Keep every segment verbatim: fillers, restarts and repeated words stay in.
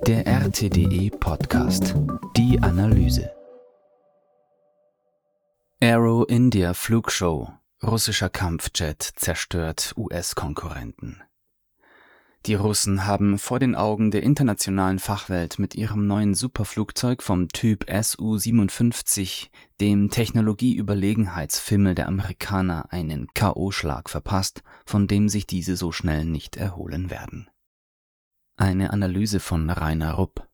Der R T D E-Podcast. Die Analyse. Aero India Flugshow. Russischer Kampfjet zerstört U S-Konkurrenten. Die Russen haben vor den Augen der internationalen Fachwelt mit ihrem neuen Superflugzeug vom Typ S U siebenundfünfzig, dem Technologieüberlegenheitsfimmel der Amerikaner, einen K O-Schlag verpasst, von dem sich diese so schnell nicht erholen werden. Eine Analyse von Rainer Rupp.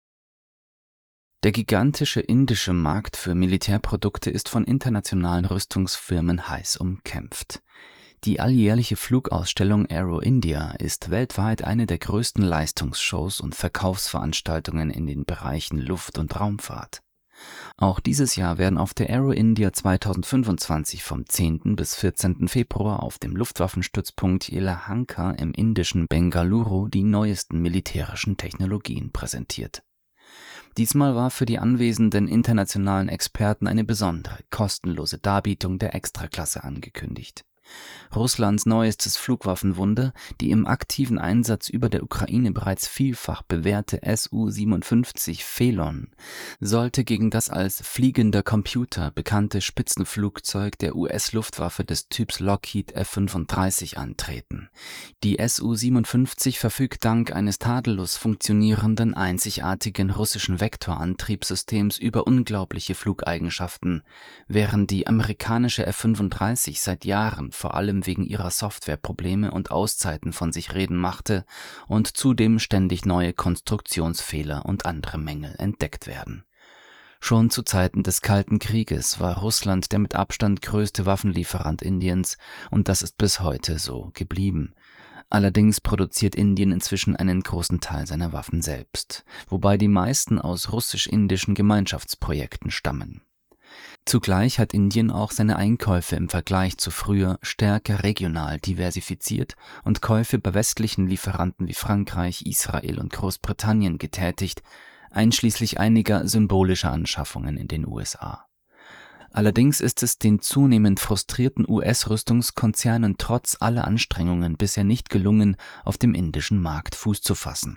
Der gigantische indische Markt für Militärprodukte ist von internationalen Rüstungsfirmen heiß umkämpft. Die alljährliche Flugausstellung Aero India ist weltweit eine der größten Leistungsshows und Verkaufsveranstaltungen in den Bereichen Luft- und Raumfahrt. Auch dieses Jahr werden auf der Aero India zweitausendfünfundzwanzig vom zehnten bis vierzehnten Februar auf dem Luftwaffenstützpunkt Yelahanka im indischen Bengaluru die neuesten militärischen Technologien präsentiert. Diesmal war für die anwesenden internationalen Experten eine besondere, kostenlose Darbietung der Extraklasse angekündigt. Russlands neuestes Flugwaffenwunder, die im aktiven Einsatz über der Ukraine bereits vielfach bewährte S U siebenundfünfzig Phelon, sollte gegen das als fliegender Computer bekannte Spitzenflugzeug der U S-Luftwaffe des Typs Lockheed F fünfunddreißig antreten. Die S U siebenundfünfzig verfügt dank eines tadellos funktionierenden, einzigartigen russischen Vektorantriebssystems über unglaubliche Flugeigenschaften, während die amerikanische F fünfunddreißig seit Jahren vor allem wegen ihrer Softwareprobleme und Auszeiten von sich reden machte und zudem ständig neue Konstruktionsfehler und andere Mängel entdeckt werden. Schon zu Zeiten des Kalten Krieges war Russland der mit Abstand größte Waffenlieferant Indiens und das ist bis heute so geblieben. Allerdings produziert Indien inzwischen einen großen Teil seiner Waffen selbst, wobei die meisten aus russisch-indischen Gemeinschaftsprojekten stammen. Zugleich hat Indien auch seine Einkäufe im Vergleich zu früher stärker regional diversifiziert und Käufe bei westlichen Lieferanten wie Frankreich, Israel und Großbritannien getätigt, einschließlich einiger symbolischer Anschaffungen in den U S A. Allerdings ist es den zunehmend frustrierten U S-Rüstungskonzernen trotz aller Anstrengungen bisher nicht gelungen, auf dem indischen Markt Fuß zu fassen.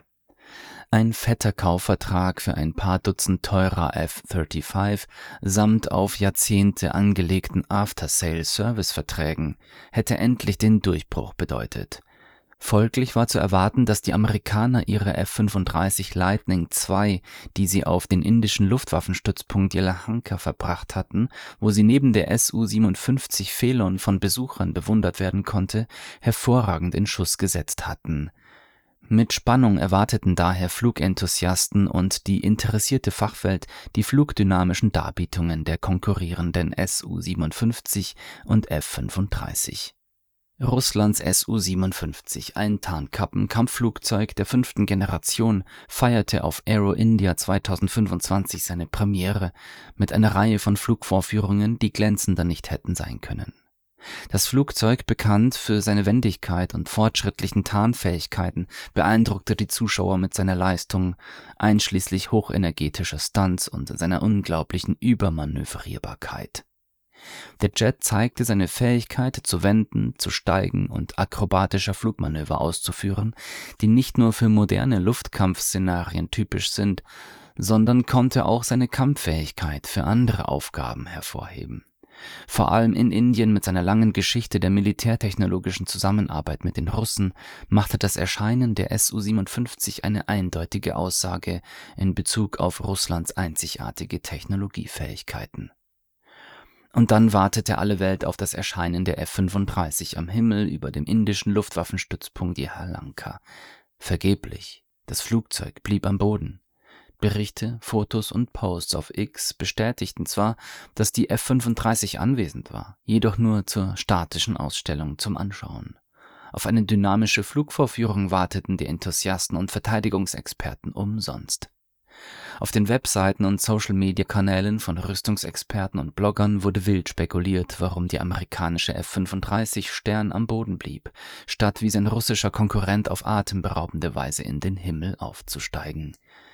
Ein fetter Kaufvertrag für ein paar Dutzend teurer F fünfunddreißig samt auf Jahrzehnte angelegten After-Sale-Service-Verträgen hätte endlich den Durchbruch bedeutet. Folglich war zu erwarten, dass die Amerikaner ihre F fünfunddreißig Lightning zwei, die sie auf den indischen Luftwaffenstützpunkt Yelahanka verbracht hatten, wo sie neben der S U siebenundfünfzig Phelon von Besuchern bewundert werden konnte, hervorragend in Schuss gesetzt hatten. Mit Spannung erwarteten daher Flugenthusiasten und die interessierte Fachwelt die flugdynamischen Darbietungen der konkurrierenden S U siebenundfünfzig und F fünfunddreißig. Russlands S U siebenundfünfzig, ein Tarnkappen-Kampfflugzeug der fünften Generation, feierte auf Aero India zweitausendfünfundzwanzig seine Premiere mit einer Reihe von Flugvorführungen, die glänzender nicht hätten sein können. Das Flugzeug, bekannt für seine Wendigkeit und fortschrittlichen Tarnfähigkeiten, beeindruckte die Zuschauer mit seiner Leistung, einschließlich hochenergetischer Stunts und seiner unglaublichen Übermanövrierbarkeit. Der Jet zeigte seine Fähigkeit zu wenden, zu steigen und akrobatischer Flugmanöver auszuführen, die nicht nur für moderne Luftkampfszenarien typisch sind, sondern konnte auch seine Kampffähigkeit für andere Aufgaben hervorheben. Vor allem in Indien mit seiner langen Geschichte der militärtechnologischen Zusammenarbeit mit den Russen machte das Erscheinen der S U siebenundfünfzig eine eindeutige Aussage in Bezug auf Russlands einzigartige Technologiefähigkeiten. Und dann wartete alle Welt auf das Erscheinen der F fünfunddreißig am Himmel über dem indischen Luftwaffenstützpunkt Yelahanka. Vergeblich, das Flugzeug blieb am Boden. Berichte, Fotos und Posts auf X bestätigten zwar, dass die F fünfunddreißig anwesend war, jedoch nur zur statischen Ausstellung zum Anschauen. Auf eine dynamische Flugvorführung warteten die Enthusiasten und Verteidigungsexperten umsonst. Auf den Webseiten und Social-Media-Kanälen von Rüstungsexperten und Bloggern wurde wild spekuliert, warum die amerikanische F fünfunddreißig Stern am Boden blieb, statt wie sein russischer Konkurrent auf atemberaubende Weise in den Himmel aufzusteigen.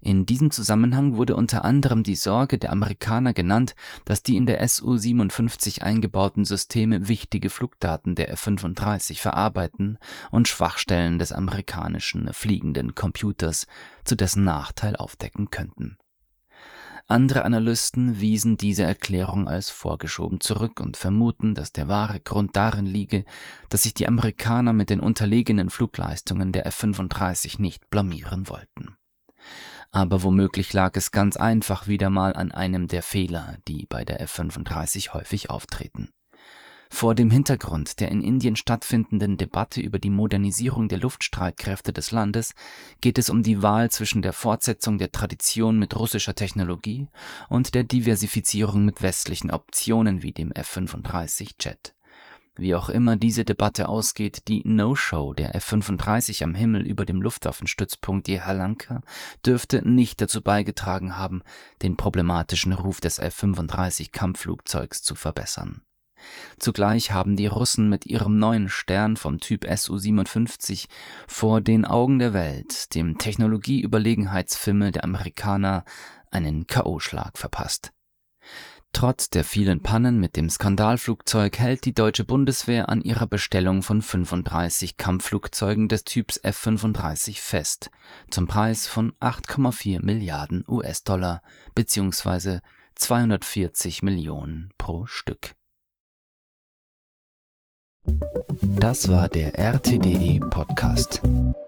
In diesem Zusammenhang wurde unter anderem die Sorge der Amerikaner genannt, dass die in der S U siebenundfünfzig eingebauten Systeme wichtige Flugdaten der F fünfunddreißig verarbeiten und Schwachstellen des amerikanischen fliegenden Computers zu dessen Nachteil aufdecken könnten. Andere Analysten wiesen diese Erklärung als vorgeschoben zurück und vermuten, dass der wahre Grund darin liege, dass sich die Amerikaner mit den unterlegenen Flugleistungen der F fünfunddreißig nicht blamieren wollten. Aber womöglich lag es ganz einfach wieder mal an einem der Fehler, die bei der F fünfunddreißig häufig auftreten. Vor dem Hintergrund der in Indien stattfindenden Debatte über die Modernisierung der Luftstreitkräfte des Landes geht es um die Wahl zwischen der Fortsetzung der Tradition mit russischer Technologie und der Diversifizierung mit westlichen Optionen wie dem F fünfunddreißig Jet. Wie auch immer diese Debatte ausgeht, die No-Show der F fünfunddreißig am Himmel über dem Luftwaffenstützpunkt Yelahanka dürfte nicht dazu beigetragen haben, den problematischen Ruf des F fünfunddreißig Kampfflugzeugs zu verbessern. Zugleich haben die Russen mit ihrem neuen Stern vom Typ S U siebenundfünfzig vor den Augen der Welt, dem Technologieüberlegenheitsfimmel der Amerikaner, einen K O-Schlag verpasst. Trotz der vielen Pannen mit dem Skandalflugzeug hält die deutsche Bundeswehr an ihrer Bestellung von fünfunddreißig Kampfflugzeugen des Typs F fünfunddreißig fest, zum Preis von acht Komma vier Milliarden U S-Dollar bzw. zweihundertvierzig Millionen pro Stück. Das war der R T D E Podcast.